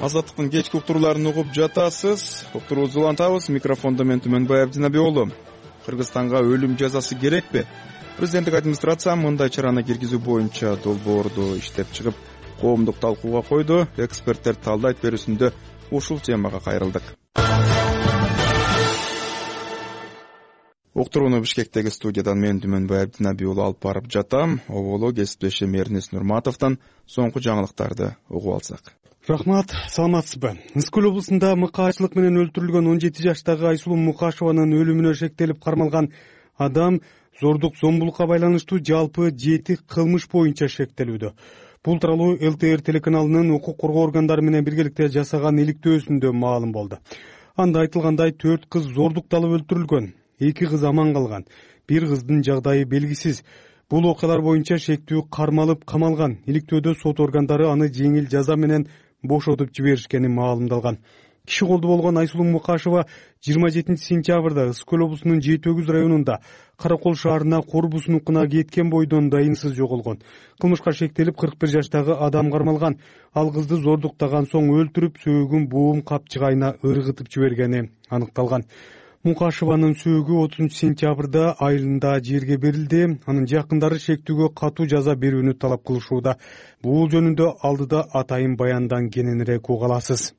Азаттыктын кечки уктурууларын угуп жатасыз. Уктуруубузду улантабыз. Микрофондо мен Түмөнбай Абдинабиулу. Кыргызстанга өлүм жазасы керекпи? Президенттик администрация мындай чараны киргизүү боюнча долбоорду иштеп чыгып, коомдук талкууга койду. Эксперттер талдайт берүүсүндө ушул темага кайрылдык. Уктурууну Бишкектеги студиядан мен Түмөнбай Абдинабиулу алып барып жатам. Оболо кесиптешим Эрнес Нурматовдон соңку жаңылыктарды угуп алсак. Рахмат, саламатсызбы? Ысык-көл облусунда мыкаачылык менен өлтүрүлгөн 17 жаштагы Айсулуу Мукашеванын өлүмүнө шектелип кармалган адам зордук зомбулукка байланыштуу жалпы 7 кылмыш боюнча шектелүүдө. Бул тууралуу ЛТР телеканалынын укук коргоо органдары менен биргеликте жасаган иликтөөсүндө маалым болду. Анда айтылгандай 4 кыз зордукталып өлтүрүлгөн, 2 кыз аман калган, 1 кыздын жагдайы белгисиз. Бул окуялар боюнча шектүү кармалып камалган. Иликтөөдө сот органдары аны жеңил жаза менен бошотуп жиберишкени маалымдалган. Киши колду болгон Айсулуу Мукашева 27 сентябрда Ысык-көл облусунун Жети-Өгүз районунда Каракол шаарына корбусунукуна кеткен бойдон дайынсыз жоголгон. Кылмышка шектелип 41 жаштагы адам кармалган. Ал кызды зордуктаган соң өлтүрүп, сөөгүн буум капчыгайына ыргытып жибергени аныкталган. Мукашеванын сөөгү 30 сентябрда айылында жерге берилди. Анын жакындары шектүүгө катуу жаза берүүнү талап кылышууда. Бул жөнүндө алдыда атайын баяндан кененирээк уга аласыз.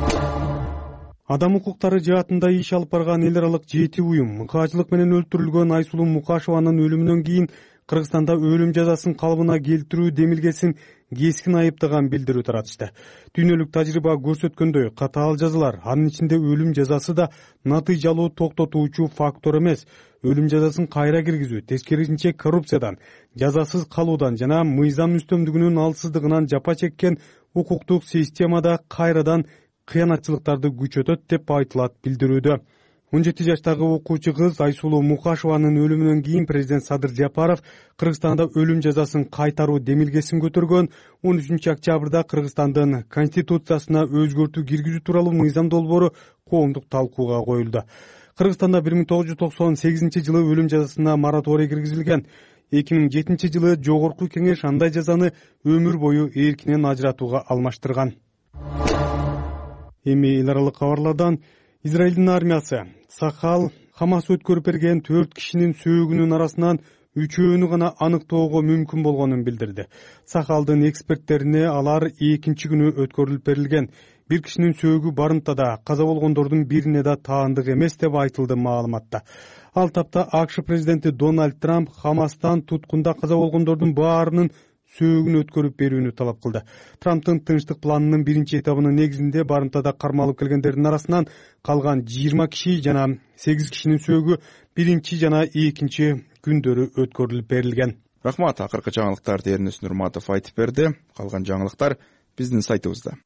Адам укуктары жаатында иш алып барган эл аралык 7 уюм мыкаачылык менен өлтүрүлгөн Айсулуу Мукашеванын өлүмүнөн кийин Кыргызстанда өлүм жазасын калыбына келтирүү демилгесин кескин айыптаган билдирүү таратышты. Дүйнөлүк тажрыйба көрсөткөндөй, катаал жазалар, анын ичинде өлүм жазасы да натыйжалуу токтотуучу фактор эмес. Өлүм жазасын кайра киргизүү тескерисинче коррупциядан, жазасыз калуудан жана мыйзам үстөмдүгүнүн алсыздыгынан жапа чеккен укуктук системада кайрадан кыянатчылыктарды күчөтөт деп айтылат билдирүүдө. 17 жаштагы окуучу кыз Айсулуу Мукашеванын өлүмүнөн кийин президент Садыр Жапаров Кыргызстанда өлүм жазасын кайтаруу демилгесин көтөргөн. 13 октябрда Кыргызстандын конституциясына өзгөртүү киргизүү тууралуу мыйзам долбоору коомдук талкууга коюлду. Кыргызстанда 1998 жылы өлүм жазасына мораторий киргизилген. 2007 жылы жогорку кеңеш андай жазаны өмүр бою эркинен ажыратууга алмаштырган. Эми эл аралык кабарлардан Израилдин армиясы Сахал Хамас өткөрүп берген 4 кишинин сөөгүнүн арасынан 3-өөнү гана аныктоого мүмкүн болгонун билдирди. Сахалдын эксперттерине алар 2-нчи күнү өткөрүлүп берилген. 1 кишинин сөөгү барымтада, каза болгондордун бирине да таандык эмес деп айтылды маалыматта. Ал тапта АКШ президенти Дональд Трамп Хамастан туткунда каза болгондордун баарынын сөөгүн өткөрүп берүүнү талап кылды. Трамптын тынчтык планынын 1-нчи этабынын негизинде барымтада кармалып келгендердин арасынан калган 20 киши жана 8 кишинин сөөгү 1-нчи жана 2-нчи күндөрү өткөрүлүп берилген. Рахмат, акыркы жаңылыктарды Эрнес Нурматов айтып берди. Калган жаңылыктар биздин сайтыбызда.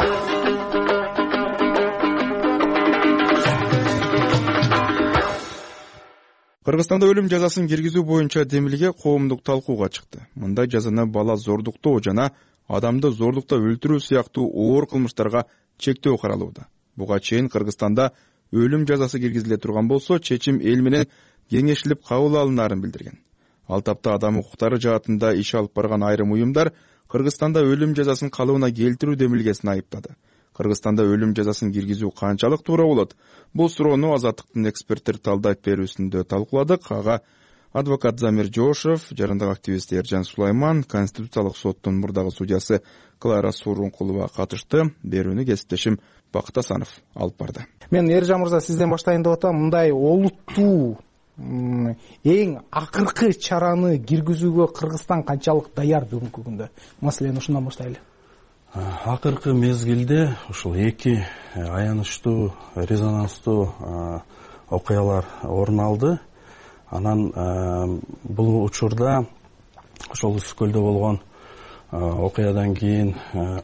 Кыргызстанда өлүм жазасын киргизүү боюнча демилге коомдук талкууга чыкты. Мындай жазаны бала зордуктоо жана адамды зордукта өлтүрүү сыяктуу оор кылмыштарга чектөө каралууда. Буга чейин Кыргызстанда өлүм жазасы киргизиле турган болсо, чечим эл менен кеңешилип кабыл алынаарын билдирген. Ал тапта адам укуктары жаатында иш алып барган айрым уюмдар Кыргызстанда өлүм жазасын калыбына келтирүү демилгесин айыптады. Кыргызстанда өлүм жазасын киргизүү канчалык туура болот? Бул суроону Азаттыктын эксперттери талдайт берүүсүндө талкууладык. Ага адвокат Замир Жошев, жарандык активист Эржан Сулайман, Конституциялык соттун мурдагы судьясы Клара Сурункулова катышты. Берүүнү кесиптешим Бакыт Асанов алып барды. Мен Эржан мырза сизден баштайын деп атам. Мындай олуттуу эң акыркы чараны киргизүүгө Кыргызстан канчалык даяр бүгүнкү күндө? Маселени ушундан баштайлы. Акыркы мезгилде ушул эки аянычтуу, резонанстуу окуялар орун алды. Анан бул учурда ошол Ысык-көлдө болгон окуядан кийин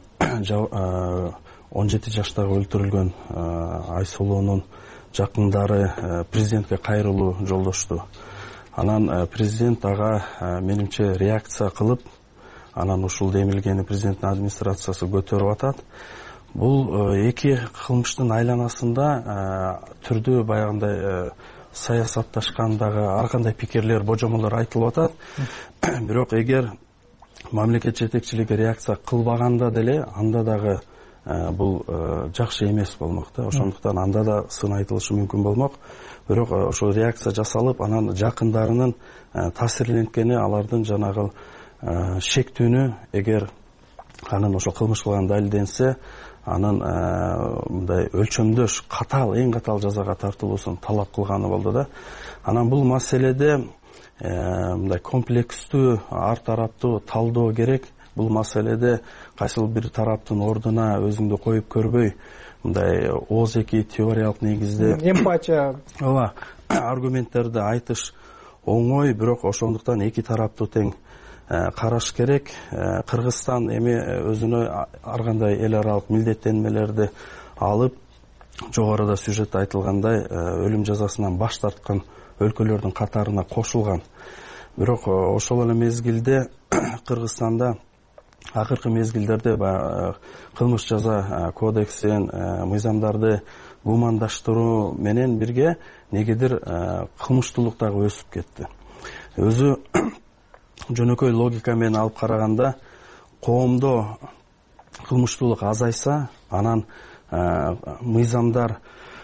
17 жаштагы өлтүрүлгөн Айсулуунун жакындары президентке кайрылуу жолдошту. Анан президент ага менимче реакция кылып, анан ушул демилгени президенттин администрациясы көтөрүп атат. Бул эки кылмыштын айланасында түрдүү баягындай саясатташкандагы ар кандай пикирлер, божомолдор айтылып атат. Бирок эгер мамлекет жетекчилиги реакция кылбаганда деле, анда дагы бул жакшы эмес болмок да. Ошондуктан анда да сын айтылышы мүмкүн болмок. Бирок ошол реакция жасалып, анан жакындарынын таасирленткени, алардын жанагы шектүүнү, эгер анын ошол кылмыш кылганы далилденсе, анын мындай өлчөмдөш, катаал, эң катаал жазага тартылуусун талап кылганы болду да. Анан бул маселеде мындай комплекстүү, ар тараптуу талдоо керек. Бул маселеде кайсыл бир тараптын ордуна өзүңдү коюп көрбөй, мындай ооз-эки теориялык негизде эмпатия, ооба, аргументтерди айтыш оңой, бирок ошондуктан эки тараптуу тең караш керек. Кыргызстан эми өзүнө ар кандай эл аралык милдеттенмелерди алып, жогоруда сюжетте айтылгандай, өлүм жазасынан баш тарткан өлкөлөрдүн катарына кошулган. Бирок ошол эле мезгилде Кыргызстанда акыркы мезгилдерде кылмыш жаза кодексин, мыйзамдарды гумандаштыруу менен бирге негедир кылмыштуулук дагы өсүп кетти. Өзү жөнөкөй логика менен алып караганда, коомдо кылмыштуулук азайса, анан мыйзамдар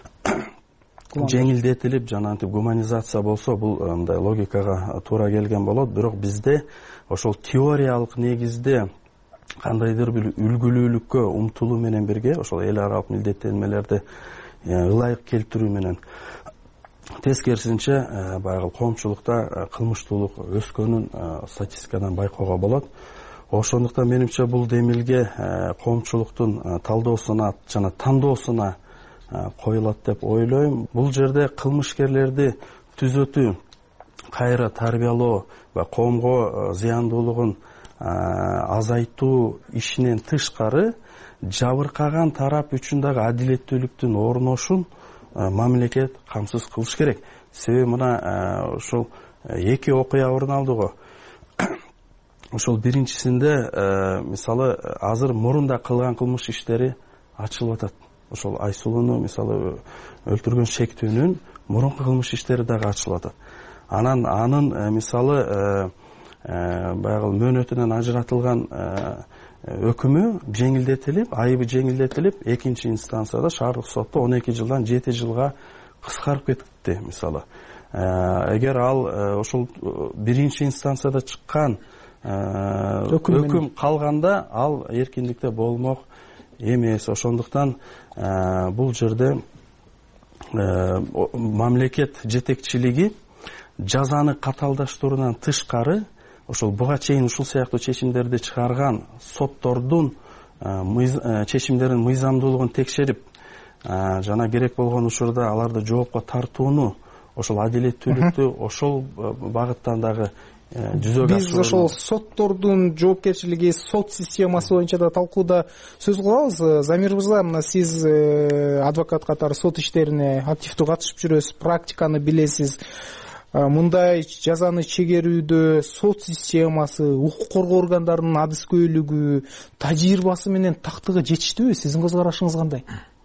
жеңилдетилип, жанагынтип гуманизация болсо, бул мындай логикага туура келген болот. Бирок бизде ошол теориялык негизде кандайдыр бир үлгүлүүлүккө умтулуу менен бирге, ошол эл аралык милдеттенмелерди ылайык келтирүү менен тескерисинче баягы коомчулукта кылмыштуулук өскөнүн статистикадан байкоого болот. Ошондуктан менимче бул демилге коомчулуктун талдоосуна жана тандоосуна коюлат деп ойлойм. Бул жерде кылмышкерлерди түзөтүү, кайра тарбиялоо ва коомго зыяндуулугун азайтуу ишинен тышкары, жабыркаган тарап үчүн дагы адилеттүүлүктүн орношун мамлекет камсыз кылыш керек. Себеби мына ошол эки окуя орун алды го. Ошол биринчисинде мисалы азыр мурунда кылган кылмыш иштери ачылып атат. Ошол Айсулууну мисалы өлтүргөн шектүүнүн мурунку кылмыш иштери дагы ачылып атат. Анын мисалы баягы мөөнөтүнөн ажыратылган өкүмү жеңилдетилип, айыбы жеңилдетилип, экинчи инстанцияда шаардык сотто 12 жылдан 7 жылга кыскарып кетти мисалы. Эгер ал ошол биринчи инстанцияда чыккан өкүм калганда, ал эркиндикте болмок эмес. Ошондуктан бул жерде мамлекет жетекчилиги жазаны катаалдаштыруудан тышкары, ошол буга чейин ушул сыяктуу чечимдерди чыгарган соттордун чечимдеринин мыйзамдуулугун текшерип, жана керек болгон учурда аларды жоопко тартууну, ошол адилеттүүлүктү ошол багыттан дагы жүзөгө ашыруу. Биз ошол соттордун жоопкерчилиги, сот системасы боюнча да талкууда сөз кылабыз. Замир мырза, мына сиз адвокат катары сот иштерине активдүү катышып жүрөсүз, практиканы билесиз. Мындай жазаны чегерүүдө сот системасы, укук коргоо органдарынын адыскөйлүгү, тажрыйбасы менен тактыгы жетиштүүбү? Сиздин көз карашыңыз кандай?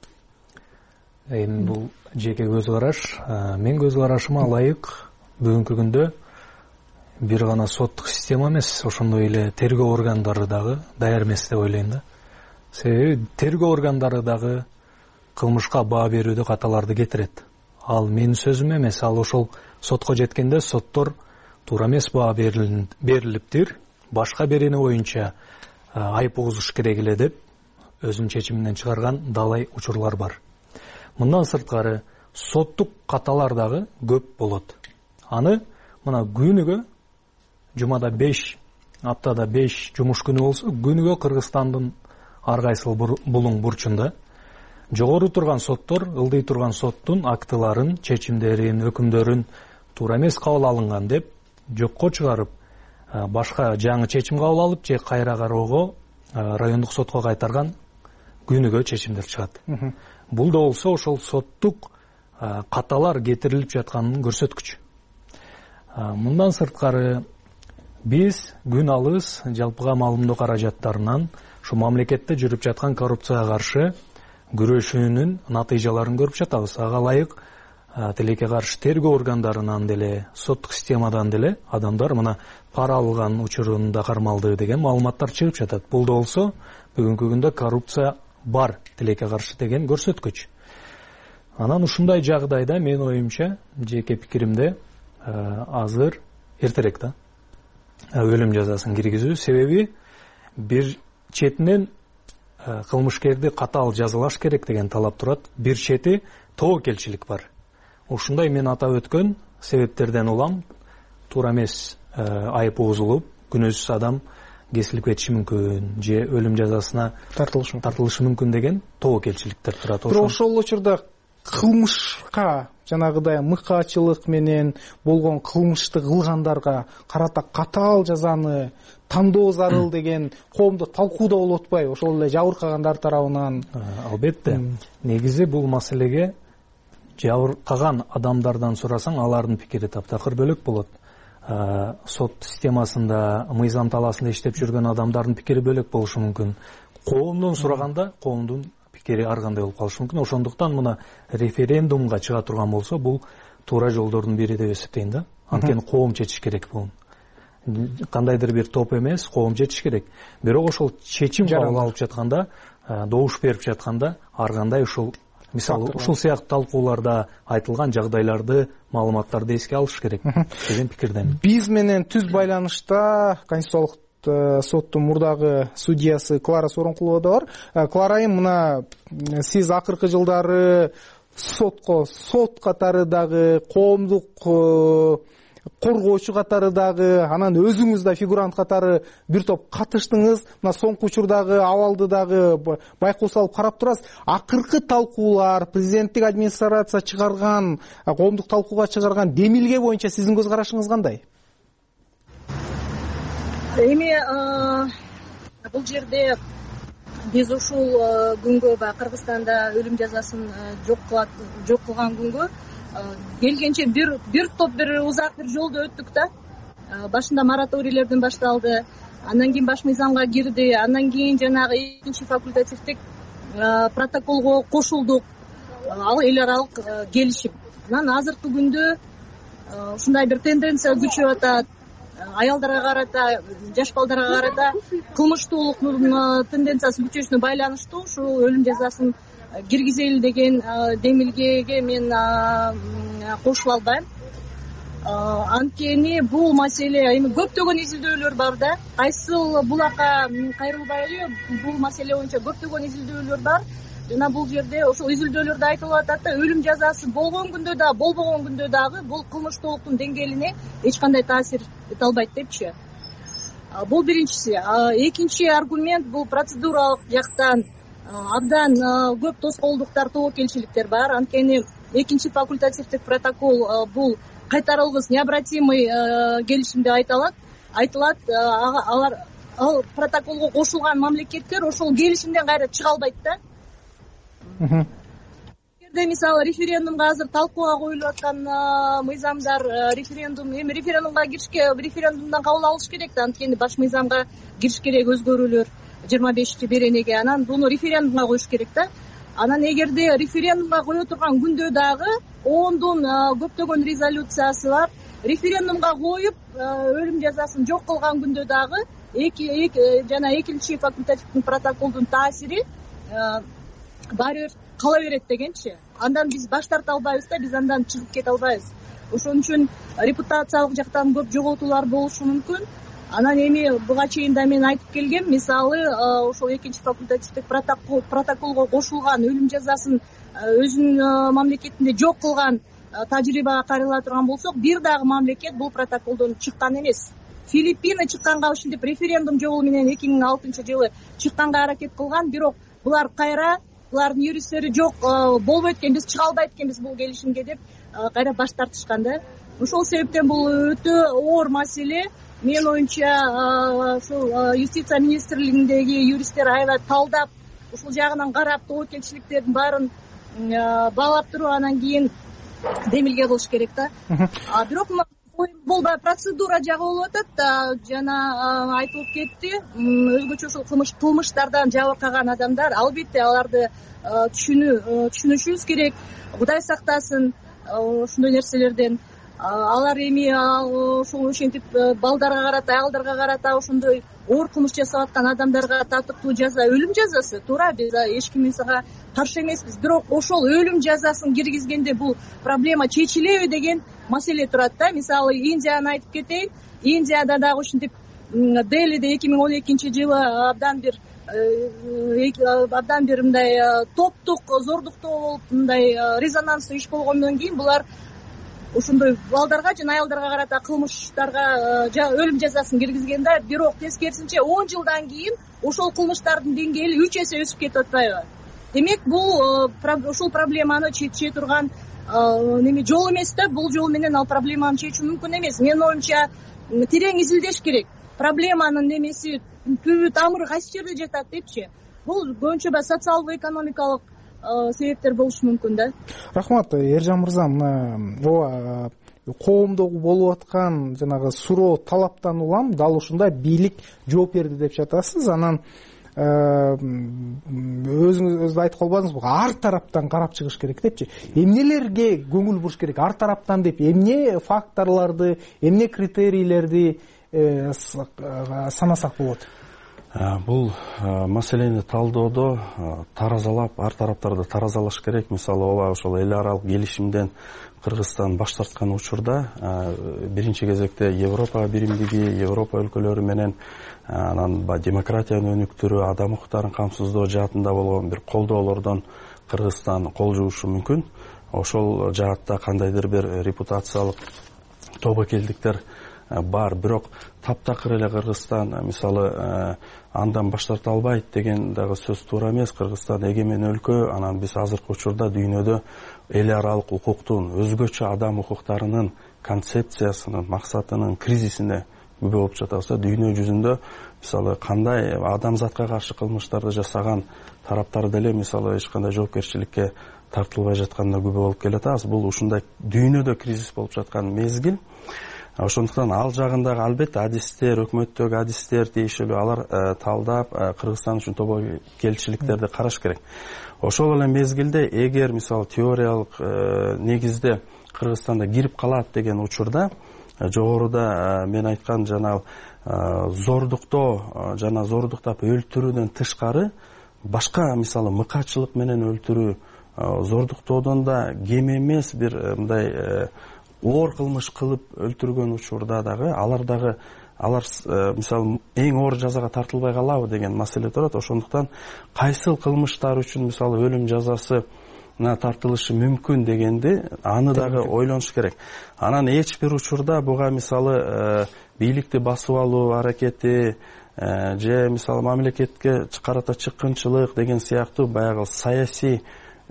Эми бул жеке көз караш. Мен көз карашыма ылайык бүгүнкү күндө бир гана соттук система эмес, ошондой эле тергөө органдары дагы даяр эмес деп ойлойм да. Себеби тергөө органдары дагы кылмышка баа берүүдө каталарды кетирет. Ал менин сөзүм эмес, ал ошол сотко жеткенде соттор туура эмес баа берилиптир, башка берени боюнча айып угузуш керек эле деп өзүнүн чечиминен чыгарган далай учурлар бар. Мындан сырткары соттук каталар дагы көп болот. Аны мына күнүгө, жумада 5, аптада 5 жумуш күнү болсо, күнүгө Кыргызстандын ар кайсыл булуң бурчунда жогору турган соттор, ылдый турган соттун актыларын, чечимдерин, өкүмдөрүн туура эмес кабыл алынган деп жокко чыгарып, башка жаңы чечим кабыл алып, же кайра кароого райондук сотко кайтарган күнүгө чечимдер чыгат. Бул да болсо ошол соттук каталар кетирилип жатканын көрсөткүчү. Мындан сырткары биз күн алыс жалпыга маалымдоо каражаттарынан ушу мамлекетте жүрүп жаткан коррупцияга каршы күрөшүүнүн натыйжаларын көрүп жатабыз. Ага ылайык тилекке каршы тергөө органдарынан деле, соттук системадан деле адамдар мына пара алган учурунда кармалды деген маалыматтар чыгып жатат. Бул да болсо бүгүнкү күндө коррупция бар тилекке каршы деген көрсөткүч. Анан ушундай жагдайда менин оюмча, жеке пикиримде, азыр эртерээк да өлүм жазасын киргизүү. Себеби бир четинен кылмышкерди катаал жазалаш керек деген талап турат, бир чети тобокелчилик бар. Ушундай мен атап өткөн себептерден улам туура эмес айып угузулуп, күнөөсүз адам кесилип кетиши мүмкүн же өлүм жазасына тартылышы мүмкүн деген тобокелчиликтер турат. Бирок ошол учурда кылмышка жанагыдай мыкаачылык менен болгон кылмышты кылгандарга карата катаал жазаны тандоо зарыл деген коомдук талкуу да болуп атпайбы ошол эле жабыркагандар тарабынан? Албетте. Негизи бул маселеге жабыркаган адамдардан сурасаң, алардын пикири таптакыр бөлөк болот. Сот системасында, мыйзам талаасында иштеп жүргөн адамдардын пикири бөлөк болушу мүмкүн. Коомдон сураганда, коомдун пикири ар кандай болуп калышы мүмкүн. Ошондуктан мына референдумга чыга турган болсо, бул туура жолдордун бири деп эсептейм да. Анткени коом чечиш керек бул. Кандайдыр бир топ эмес, коом чечиш керек. Бирок ошол чечим кабыл алып жатканда, добуш берип жатканда, ар кандай ушул мисалы ушул сыяктуу талкууларда айтылган жагдайларды, маалыматтарды эске алыш керек деген пикирдемин. Биз менен түз байланышта Конституциялык соттун мурдагы судьясы Клара Сооронкулова да бар. Клара айым, мына сиз акыркы жылдары сот катары дагы, коомдук коргоочу катары дагы, анан өзүңүз да фигурант катары бир топ катыштыңыз. Мына соңку учурдагы абалды дагы байкоо салып карап турасыз. Акыркы талкуулар, президенттик администрация чыгарган, коомдук талкууга чыгарган демилге боюнча сиздин көз карашыңыз кандай? Эми бул жерде биз ушул күнгө Кыргызстанда өлүм жазасын жок кылган күнгө келгенче бир топ бир узак бир жолду өттүк да. Башында мораторийлерден башталды, андан кийин баш мыйзамга кирди, андан кийин жанагы экинчи факультативдик протоколго кошулдук, ал эл аралык келишим. Анан азыркы күндө ушундай бир тенденция күчөп атат. Аялдарга карата, жаш балдарга карата кылмыштуулуктун тенденциясы күчөшүнө байланыштуу ушул өлүм жазасын киргизели деген демилгеге мен кошула албайм. Анткени бул маселе эми көптөгөн изилдөөлөр бар да. Кайсыл булакка кайрылбайлы, бул маселе боюнча көптөгөн изилдөөлөр бар. Жана бул жерде ошол изилдөөлөрдө айтылып атат да, өлүм жазасы болгон күндө да, болбогон күндө дагы бул кылмыштуулуктун деңгээлине эч кандай таасир эте албайт депчи. Бул биринчиси. Экинчи аргумент бул процедуралык жактан абдан көп тоскоолдуктар, тобокелчиликтер бар. Анткени экинчи факультативдик протокол бул кайтарылгыс необратимый келишим деп айтылат. Ал протоколго кошулган мамлекеттер ошол келишимден кайра чыга албайт да. Эгерде мисалы референдумга азыр талкууга коюлуп аткан мыйзамдар, референдумга киришке, референдумдан кабыл алыш керек да, анткени баш мыйзамга кириш керек өзгөрүүлөр 25 беренеге, анан буну референдумга коюш керек да. Анан эгерде референдумга кое турган күндө дагы ООНдун көптөгөн резолюциясы бар. Референдумга коюп өлүм жазасын жок кылган күндө дагы экинчи факультативдик протоколдун таасири баары бир кала берет дегенчи. Андан биз баш тарта албайбыз да, биз андан чыгып кете албайбыз. Ошон үчүн репутациялык жактан көп жоготуулар болушу мүмкүн. Анан эми буга чейин да мен айтып келгем, мисалы ошол экинчи факультативдик протоколго кошулган өлүм жазасын өзүнүн мамлекетинде жок кылган тажрыйбага карала турган болсок, бир дагы мамлекет бул протоколдон чыккан эмес. Филиппины чыкканга ушинтип референдум жолу менен 2006 жылы чыкканга аракет кылган, бирок булар кайра, булардын юристтери жок, болбойт экен, биз чыга албайт экенбиз бул келишимге деп кайра баш тартышкан да. Ошол себептен бул өтө оор маселе. Мен оюмча ушул юстиция министрлигиндеги юристтер аябай талдап, ушул жагынан карап, тобокелчиликтердин баарын баалап туруп, анан кийин демилге кылыш керек да. Бирок бул процедура жагы болуп атат, жана айтылып кетти. Өзгөчө ушул кылмыштардан жабыркаган адамдар, албетте аларды түшүнүшүбүз керек. Кудай сактасын ушундай нерселерден. Алар эми ошол ошентип балдарга карата, аялдарга карата ошондой оор кылмыш жасап аткан адамдарга татыктуу жаза өлүм жазасы. Туура, биз эч ким ага каршы эмеспиз. Бирок ошол өлүм жазасын киргизгенде бул проблема чечилеби деген маселе турат да. Мисалы Индияны айтып кетейин. Индияда дагы ушинтип Делиде 2012-жылы абдан бир мындай топтук зордуктоо болуп мындай резонанстуу иш болгондон кийин булар ошондой балдарга жана аялдарга карата кылмыштарга өлүм жазасын киргизген да. Бирок тескерисинче 10 жылдан кийин ошол кылмыштардын деңгээли 3 эсе өсүп кетип атпайбы? Демек бул ошол проблеманы чече турган жол эмес да. Бул жол менен ал проблеманы чечүү мүмкүн эмес. Менин оюмча терең изилдеш керек. Проблеманын немеси түбү тамыры кайсы жерде жатат депчи. Бул көбүнчө социалдык экономикалык себептер болушу мүмкүн да. Рахмат, Эржан мырза. Ооба, коомдогу болуп аткан жанагы суроо талаптан улам дал ушунда бийлик жооп берди деп жатасыз. Анан өзүңүз айтып калбадыңызбы, ар тараптан карап чыгыш керек депчи. Эмнелерге көңүл буруш керек ар тараптан деп, эмне факторлорду, эмне критерийлерди санасак болот? Бул маселени талдоодо таразалап, ар тараптарды таразалаш керек. Мисалы, ооба, ошол эл аралык келишимден Кыргызстан баш тарткан учурда биринчи кезекте Европа биримдиги, Европа өлкөлөрү менен анан демократиянын өнүктүрүү, адам укуктарын камсыздоо жаатында болгон бир колдоолордон Кыргызстан кол жуушу мүмкүн. Ошол жаатта кандайдыр бир репутациялык тобокелдиктер бар. Бирок таптакыр эле Кыргызстан мисалы андан баш тарта албайт деген дагы сөз туура эмес. Кыргызстан эгемен өлкө, анан биз азыркы учурда дүйнөдө эл аралык укуктун, өзгөчө адам укуктарынын концепциясынын, максатынын кризисине күбө болуп жатабыз. Дүйнө жүзүндө мисалы кандай адамзатка каршы кылмыштарды жасаган тараптар деле мисалы эч кандай жоопкерчиликке тартылбай жатканына күбө болуп келатабыз. Бул ушундай дүйнөдө кризис болуп жаткан мезгил. Ошондуктан ал жагындагы албетте адистер, өкмөттөгү адистер тиешелүү алар талдап Кыргызстан үчүн тобокелчиликтерди караш керек. Ошол эле мезгилде эгер мисалы теориялык негизде Кыргызстанда кирип калат деген учурда жогоруда мен айткан жана зордуктоо жана зордуктап өлтүрүүдөн тышкары башка мисалы мыкаачылык менен өлтүрүү, зордуктоодон да кем эмес бир мындай оор кылмыш кылып өлтүргөн учурда дагы алар мисалы эң оор жазага тартылбай калабы деген маселе турат. Ошондуктан кайсыл кылмыштар үчүн мисалы өлүм жазасы тартылышы мүмкүн дегенди аны дагы ойлонуш керек. Анан эч бир учурда буга мисалы бийликти басып алуу аракети же мисалы мамлекетке карата чыккынчылык деген сыяктуу баягы саясий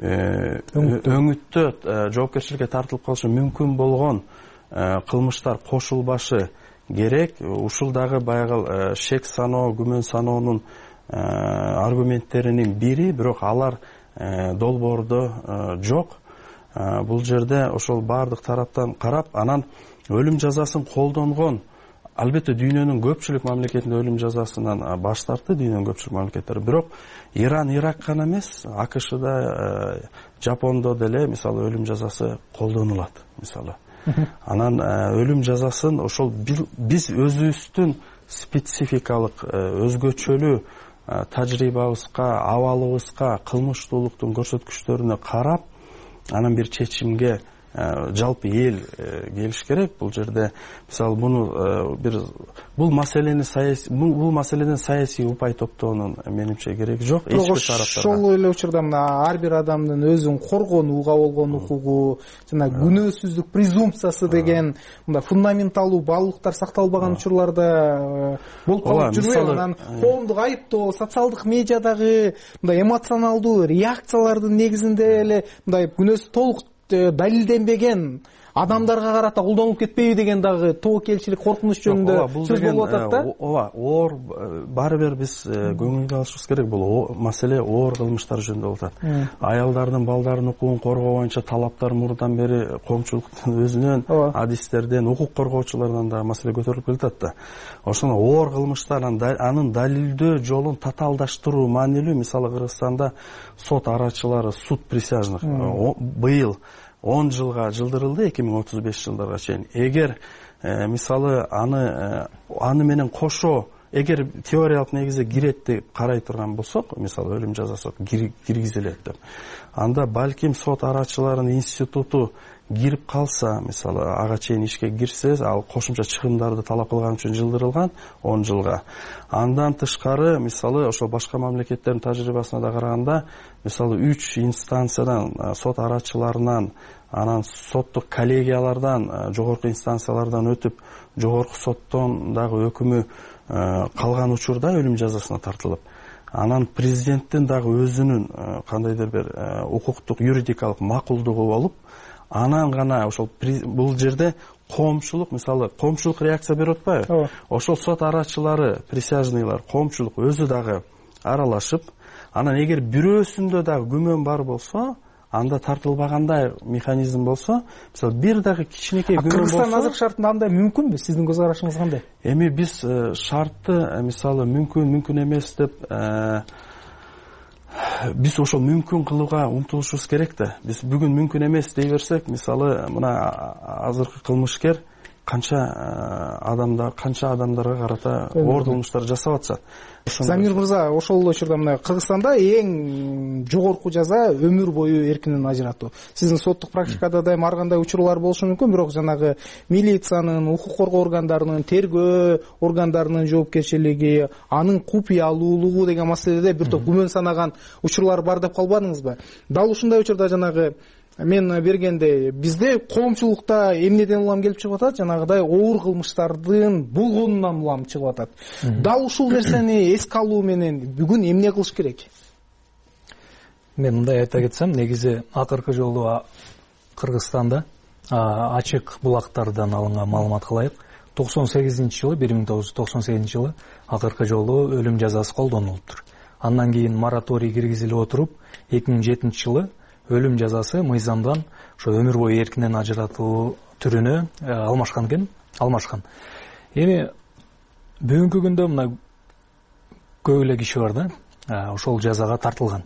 өңүттө жоопкерчиликке тартылып калышы мүмкүн болгон кылмыштар кошулбашы керек. Ушул дагы баягы шек саноо, күмөн саноонун аргументтеринин бири, бирок алар долбоордо жок. Бул жерде ошол баардык тараптан карап, анан өлүм жазасын колдонгон албетте дүйнөнүн көпчүлүк мамлекетинде өлүм жазасынан баш тартты, дүйнөнүн көпчүлүк мамлекеттери. Бирок Иран, Ирак гана эмес, АКШда, Жапондо деле мисалы өлүм жазасы колдонулат мисалы. Анан өлүм жазасын ошол биз өзүбүздүн спецификалык өзгөчөлүү тажрыйбабызга, абалыбызга, кылмыштуулуктун көрсөткүчтөрүнө карап, анан бир чечимге жалпы эл келиш керек. Бул жерде мисалы бул маселеден саясий упай топтоонун менимче кереги жок. Эч бир тараптарга. Ошол эле учурда ар бир адамдын өзүн коргонууга болгон укугу, жана күнөөсүздүк презумпциясы деген мындай фундаменталдуу баалуулуктар сакталбаган учурларда болуп калып жүрбөйбү? Анан коомдук айыптоо, социалдык медиадагы мындай эмоционалдуу реакциялардын негизинде эле мындай күнөөсү толук далилденбеген адамдарга карата колдонуп кетпейби деген дагы тобокелчилик коркунуч жөнүндө сөз болуп атат да. Ооба, оор баары бир биз көңүлгө алышыбыз керек. Бул маселе оор кылмыштар жөнүндө болуп атат. Аялдардын, балдардын укугун коргоо боюнча талаптар мурдан бери коомчулуктун өзүнөн, адистерден, укук коргоочулардан да маселе көтөрүлүп келатат да. Ошондо оор кылмыштар анын далилдөө жолун татаалдаштыруу маанилүү. Мисалы Кыргызстанда сот арачылары, суд присяжных быйыл 10 жылга жылдырылды, 2035 жылдарга чейин. Эгер мисалы аны менен кошо эгер теориялык негизде кирет деп карай турган болсок, мисалы өлүм жазасы киргизилет деп, анда балким сот арачыларынын институту кирип калса, мисалы ага чейин ишке кирсе, ал кошумча чыгымдарды талап кылган үчүн жылдырылган 10 жылга. Андан тышкары, мисалы ошол башка мамлекеттердин тажрыйбасына да караганда, мисалы 3 инстанциядан, сот арачыларынан, анан соттук коллегиялардан, жогорку инстанциялардан өтүп, жогорку соттон дагы өкүмү калган учурда өлүм жазасына тартылып, анан президенттин дагы өзүнүн кандайдыр бир укуктук юридикалык макулдугу болуп, анан гана ошол бул жерде коомчулук, мисалы коомчулук реакция берип атпайбы? Ошол сот арачылары, присяжныйлар, коомчулук өзү дагы аралашып, анан эгер бирөөсүндө дагы күмөн бар болсо, анда тартылбагандай механизм болсо, мисалы бир дагы кичинекей күмөн болсо, Кыргызстан азыркы шартында андай мүмкүнбү? Сиздин көз карашыңыз кандай? Эми биз шартты, мисалы мүмкүн эмес деп биз ошол мүмкүн кылууга умтулушубуз керек да. Биз бүгүн мүмкүн эмес дей берсек, мисалы мына азыркы кылмышкер канча адамдарга карата оор кылмыштар жасап атышат. Замир мырза, ошол эле учурда мына Кыргызстанда эң жогорку жаза өмүр бою эркинен ажыратуу. Сиздин соттук практикада дайым ар кандай учурлар болушу мүмкүн, бирок жанагы милициянын, укук коргоо органдарынын, тергөө органдарынын жоопкерчилиги, анын купуялуулугу деген маселеде бир топ күмөн санаган учурлар бар деп калбадыңызбы? Дал ушундай учурда жанагы мен бергенде бизде коомчулукта эмнеден улам келип чыгып атат? Жанагыдай оор кылмыштардын болгонунан улам чыгып атат. Дал ушул нерсени эске алуу менен бүгүн эмне кылыш керек? Мен мындай айта кетсем, негизи акыркы жолу Кыргызстанда ачык булактардан алынган маалыматка ылайык 1998 жылы акыркы жолу өлүм жазасы колдонулуптур. Андан кийин мораторий киргизилип отуруп, 2007 жылы өлүм жазасы мыйзамдан ошо өмүр бою эркинен ажыратуу түрүнө алмашкан. Эми бүгүнкү күндө мына көп эле киши бар да, ошол жазага тартылган.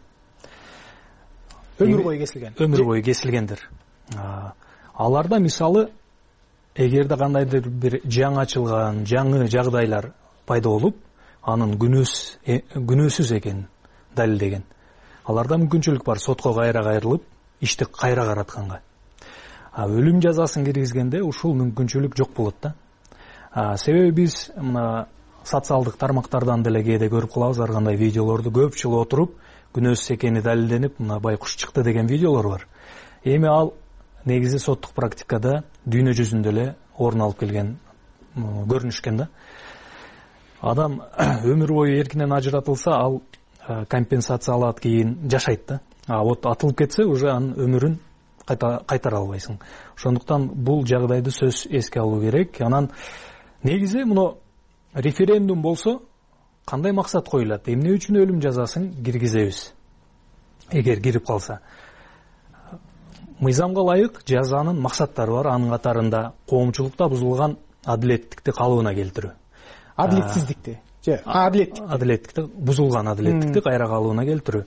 Өмүр бою кесилгендер. Аларда мисалы эгерде кандайдыр бир жаңы ачылган, жаңы жагдайлар пайда болуп, анын күнөөсүз экенин далилдеген, аларда мүмкүнчүлүк бар сотко кайра кайрылып, ишти кайра каратканга. Өлүм жазасын киргизгенде ушул мүмкүнчүлүк жок болот да. Себеби биз мына социалдык тармактардан деле кээде көрүп калабыз, ар кандай видеолорду көп жыл отуруп, күнөөсүз экени далилденип, мына байкуш чыкты деген видеолор бар. Эми ал негизи соттук практикада дүйнө жүзүндө эле орун алып келген көрүнүшкен да. Адам өмүр бою эркинен ажыратылса, ал компенсация алат, кийин жашайт да. Вот атылып кетсе, уже анын өмүрүн кайтара албайсың. Ошондуктан бул жагдайды сөз эске алуу керек. Анан негизи муну референдум болсо, кандай максат коюлат? Эмне үчүн өлүм жазасын киргизебиз? Эгер кирип калса, мыйзамга ылайык жазанын максаттары бар. Анын катарында коомчулукта бузулган адилеттикти калыбына келтирүү. Адилетсиздикти, адилеттикти, бузулган адилеттикти кайра калыбына келтирүү.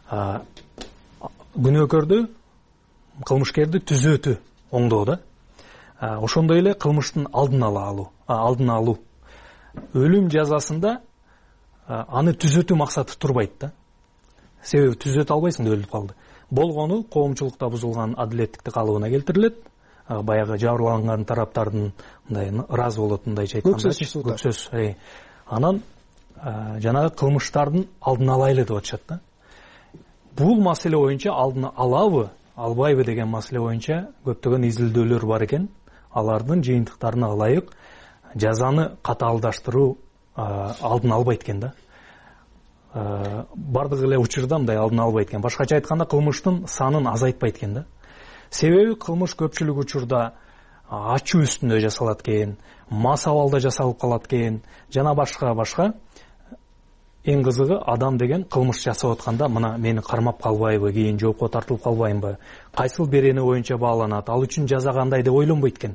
Күнөөкөрдү, кылмышкерди түзөтүү, оңдоо да. Ошондой эле кылмыштын алдын алуу. Өлүм жазасында аны түзөтүү максаты турбайт да. Себеби түзөтө албайсың да, өлүп калды. Болгону коомчулукта бузулган адилеттикти калыбына келтирилет. Баягы жабырланган тараптардын мындай ыраазы болот, мындайча айтканда, көксөз. Анан жанагы кылмыштардын алдын алайлы деп атышат да. Бул маселе боюнча алдын алабы, албайбы деген маселе боюнча көптөгөн изилдөөлөр бар экен. Алардын жыйынтыктарына ылайык жазаны катаалдаштыруу алдын албайт экен да. Бардык эле учурда мындай алдын албайт экен. Башкача айтканда, кылмыштын санын азайтпайт экен да. Себеби кылмыш көпчүлүк учурда ачуу үстүндө жасалат экен, мас абалда жасалып калат экен, жана башка. Эң кызыгы, адам деген кылмыш жасап атканда мына мени кармап калбайбы, кийин жоопко тартылып калбаймбы, кайсыл берени боюнча бааланат, ал үчүн жаза кандай деп ойлонбойт экен.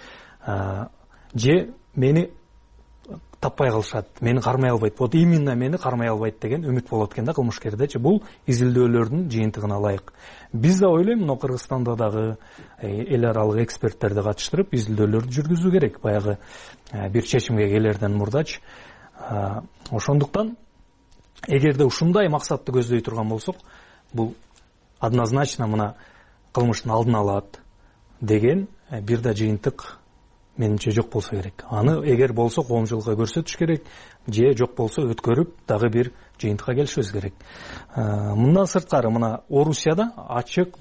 Же мени таппай калышат, мени кармай албайт. Вот именно мени кармай албайт деген үмүт болот экен да кылмышкердечи. Бул изилдөөлөрдүн жыйынтыгына ылайык. Биз да ойлойм, мына Кыргызстанда дагы эл аралык эксперттерди катыштырып изилдөөлөрдү жүргүзүү керек. Баягы бир чечимге келерден мурдачы Ошондуктан эгерде ушундай максатты көздөй турган болсок, бул однозначно мына кылмыштын алдын алат деген бир да жыйынтык менимче жок болсо керек. Аны эгер болсо коомчулукка көрсөтүш керек, же жок болсо өткөрүп дагы бир жыйынтыкка келишибиз керек. Мындан сырткары мына Орусияда ачык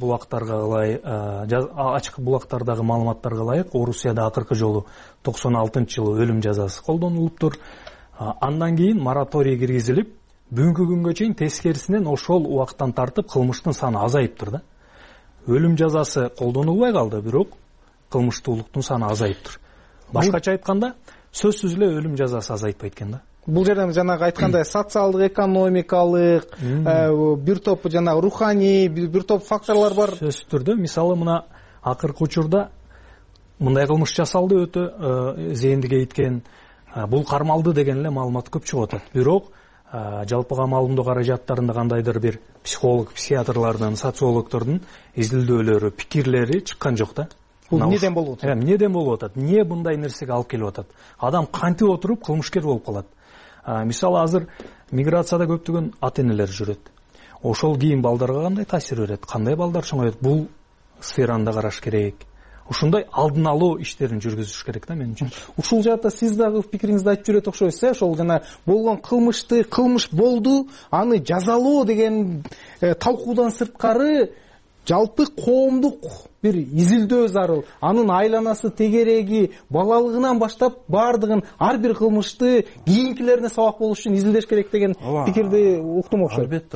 булактардагы маалыматтарга ылайык, Орусияда акыркы жолу 96-жылы өлүм жазасы колдонулуптур. Андан кийин мораторий киргизилип, бүгүнкү күнгө чейин тескерисинен ошол убакыттан тартып кылмыштын саны азайыптыр да. Өлүм жазасы колдонулбай калды, бирок кылмыштуулуктун саны азайыптыр. Башкача айтканда, сөзсүз эле өлүм жазасы азайпайт экен да. Бул жерден жанагы айткандай социалдык, экономикалык, бир топ жанагы руханий, бир топ факторлор бар. Сөзсүз түрдө, мисалы мына акыркы учурда мындай кылмыш жасалды, өтө зээнди кейиткен, бул кармалды деген эле маалымат көп чыгып атат. Бирок жалпыга маалымдоо каражаттарында кандайдыр бир психолог, психиатрлардын, социологдордун изилдөөлөрү, пикирлери чыккан жок да. Бул эмнеден болуп атат? Эмнеден болуп атат? Эмне мындай нерсеге алып келип атат? Адам кантип отуруп кылмышкер болуп калат? Мисалы азыр миграцияда көптөгөн ата-энелер жүрөт. Ошол кийин балдарга кандай таасир берет? Кандай балдар чоңойот? Бул сфераны да караш керек. Ушундай алдын алуу иштерин жүргүзүш керек да менимче. Ушул жакта сиз дагы пикириңизди айтып жүрөт окшойсуз, ошол жана болгон кылмыш болду, аны жазалоо деген талкуудан сырткары жалпы коомдук бир изилдөө зарыл. Анын айланасы, тегереги, балалыгынан баштап бардыгын, ар бир кылмышты кийинкилерине сабак болуш үчүн изилдеш керек деген пикирди уктум окшойт. Албетте,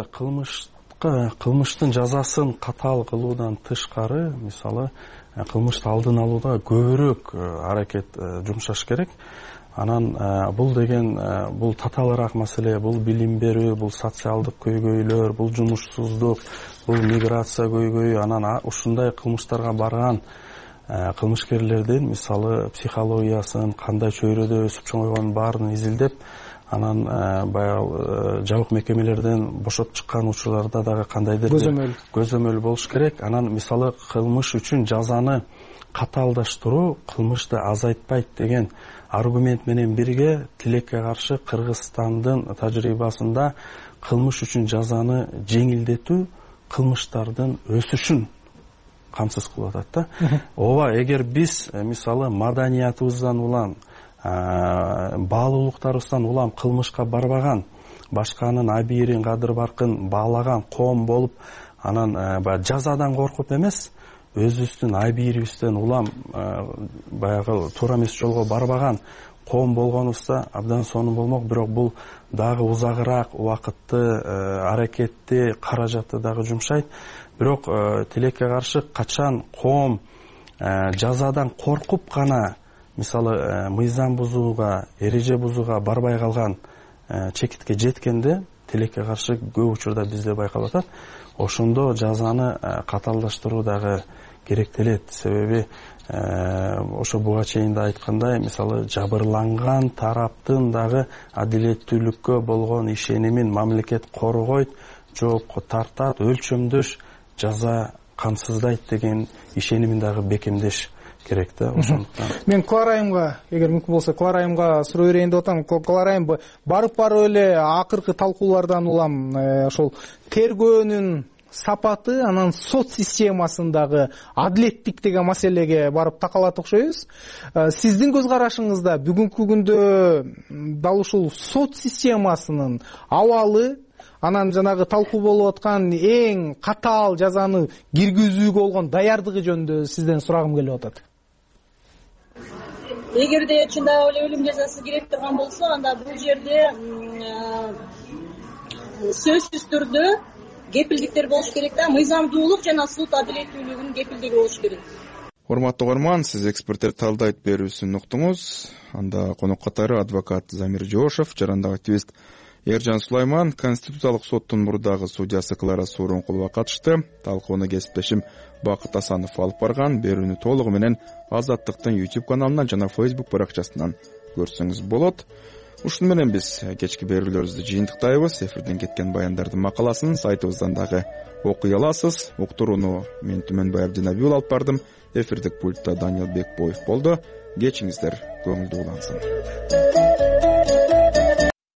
кылмыштын жазасын катаал кылуудан тышкары, мисалы, кылмышты алдын алууда көбүрөөк аракет жумшаш керек. Анан бул деген бул татаалыраак маселе, бул билим берүү, бул социалдык көйгөйлөр, бул жумушсуздук, бул миграция көйгөйү, анан ушундай кылмыштарга барган кылмышкерлердин мисалы психологиясын, кандай чөйрөдө өсүп чоңойгонун баарын изилдеп, анан баягы жабык мекемелерден бошоп чыккан учурларда дагы кандайдыр көзөмөл болуш керек. Анан мисалы кылмыш үчүн жазаны катаалдаштыруу кылмышты азайтпайт деген аргумент менен бирге тилекке каршы Кыргызстандын тажрыйбасында кылмыш үчүн жазаны жеңилдетүү кылмыштардын өсүшүн камсыз кылып атат да. Ооба, эгер биз мисалы маданиятыбыздан улам, баалуулуктарыбыздан улам кылмышка барбаган, башканын абийирин, кадыр баркын баалаган коом болуп, анан жазадан коркуп эмес, өзүбүздүн абийирибизден улам баягы туура эмес жолго барбаган коом болгонубузда абдан сонун болмок. Бирок бул дагы узагыраак убакытты, аракетти, каражатты дагы жумшайт. Бирок тилекке каршы качан коом жазадан коркуп гана мисалы мыйзам бузууга, эреже бузууга барбай калган чекитке жеткенде тилекке каршы көп учурда бизде байкалып атат. Ошондо жазаны катаалдаштыруу дагы керектелет. Себеби ошо буга чейин да айткандай, мисалы жабырланган тараптын дагы адилеттүүлүккө болгон ишенимин мамлекет коргойт, жоопко тартат, өлчөмдөш жаза камсыздайт деген ишенимин дагы бекемдеш керек да. Ошондуктан мен Клара айымга, эгер мүмкүн болсо, Клара айымга суроо берейин деп атам. Клара айым, барып эле акыркы талкуулардан улам ошол тергөөнүн сапаты, анан сот системасындагы адилеттик деген маселеге барып такалат окшойбуз. Сиздин көз карашыңызда бүгүнкү күндө дал ушул сот системасынын абалы, анан жанагы талкуу болуп аткан эң катаал жазаны киргизүүгө болгон даярдыгы жөнүндө сизден сурагым келип атат. Эгерде чындап эле өлүм жазасы керек турган болсо, анда бул жерде сөзсүз түрдө кепилдиктер болуш керек да, мыйзамдуулук жана суд адилеттүүлүгүнүн кепилдиги болуш керек. Урматтуу угарман, сиз эксперттер талдайт берүүсүн уктуңуз. Анда конок катары адвокат Замир Жоошев, жарандык активист Эржан Сулайман, Конституциялык соттун мурдагы судьясы Клара Сооронкулова катышты. Талкууну кесиптешим Бакыт Асанов алып барган. Берүүнү толугу менен Азаттыктын YouTube каналынан жана Facebook баракчасынан көрсөңүз болот. Ушуну менен биз кечки берүүлөрүбүздү жыйынтыктайбыз. Эфирден кеткен баяндардын макаласын сайтыбыздан дагы окуй аласыз. Уктурууну мен Түмөнбай Абдинабиул алып бардым. Эфирдик пультта Даниил Бекбоев болду. Кечиңиздер көңүлдүү улансын.